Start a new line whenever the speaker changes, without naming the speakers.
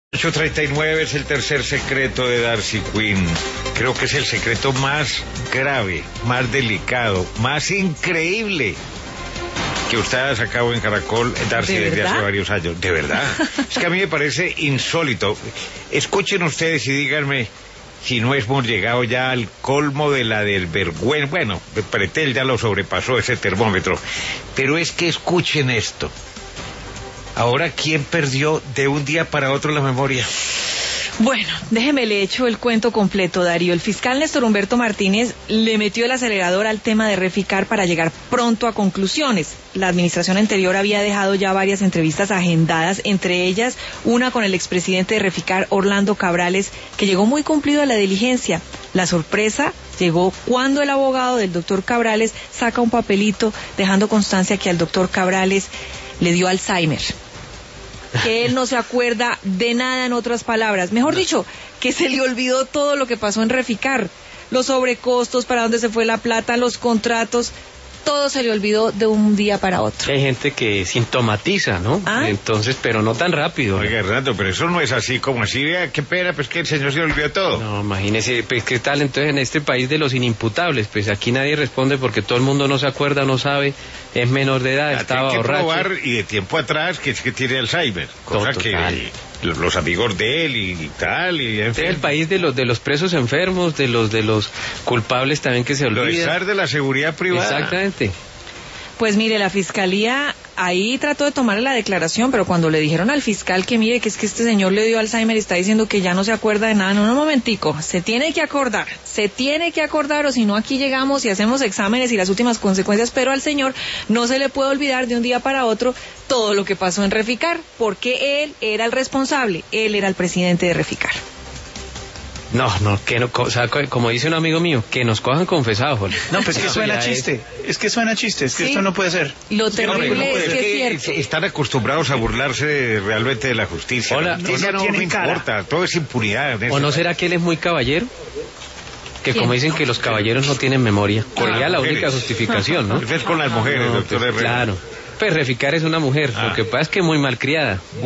8:39 es el tercer secreto de Darcy Quinn. Creo que es el secreto más grave, más delicado, más increíble que usted ha sacado en Caracol, Darcy, desde hace varios años. De verdad. Es que a mí me parece insólito. Escuchen ustedes y díganme si no hemos llegado ya al colmo de la desvergüenza. Bueno, Pretel ya lo sobrepasó ese termómetro. Pero es que escuchen esto. Ahora, ¿quién perdió de un día para otro la memoria?
Bueno, déjeme le echo el cuento completo, Darío. El fiscal Néstor Humberto Martínez le metió el acelerador al tema de Reficar para llegar pronto a conclusiones. La administración anterior había dejado ya varias entrevistas agendadas, entre ellas una con el expresidente de Reficar, Orlando Cabrales, que llegó muy cumplido a la diligencia. La sorpresa llegó cuando el abogado del doctor Cabrales saca un papelito dejando constancia que al doctor Cabrales le dio Alzheimer, que él no se acuerda de nada, en otras palabras. Mejor dicho, que se le olvidó todo lo que pasó en Reficar, los sobrecostos, para dónde se fue la plata, los contratos, todo se le olvidó de un día para otro.
Hay gente que sintomatiza, ¿no? Entonces, pero no tan rápido.
Oiga, Hernando, pero eso no es así como así, vea, qué pena, pues que el señor se le olvidó todo.
No, imagínese, pues qué tal entonces en este país de los inimputables, pues aquí nadie responde porque todo el mundo no se acuerda, no sabe, es menor de edad, estaba borracho.
Probar, y de tiempo atrás que es que tiene Alzheimer, cosa que los amigos de él y tal, y
es el país de los presos enfermos, de los culpables también que se olvidan.
Lo de la seguridad privada.
Exactamente.
Pues mire, la fiscalía ahí trató de tomarle la declaración, pero cuando le dijeron al fiscal que mire, que es que este señor le dio Alzheimer y está diciendo que ya no se acuerda de nada, no, un momentico, se tiene que acordar, o si no aquí llegamos y hacemos exámenes y las últimas consecuencias, pero al señor no se le puede olvidar de un día para otro todo lo que pasó en Reficar, porque él era el responsable, él era el presidente de Reficar.
No, que no, o sea, como dice un amigo mío, que nos cojan confesados, Jorge.
No, pues que suena chiste, es que
sí.
Esto no puede ser.
Lo terrible es que es cierto.
Están acostumbrados a burlarse realmente de la justicia.
Hola,
la justicia no importa, todo es impunidad.
¿O no será que él es muy caballero? Que como dicen que los caballeros no tienen memoria. Sería la única justificación, ¿no?
Es con las mujeres, doctor Herrera.
Claro, pues Reficar es una mujer, lo que pasa es que muy malcriada.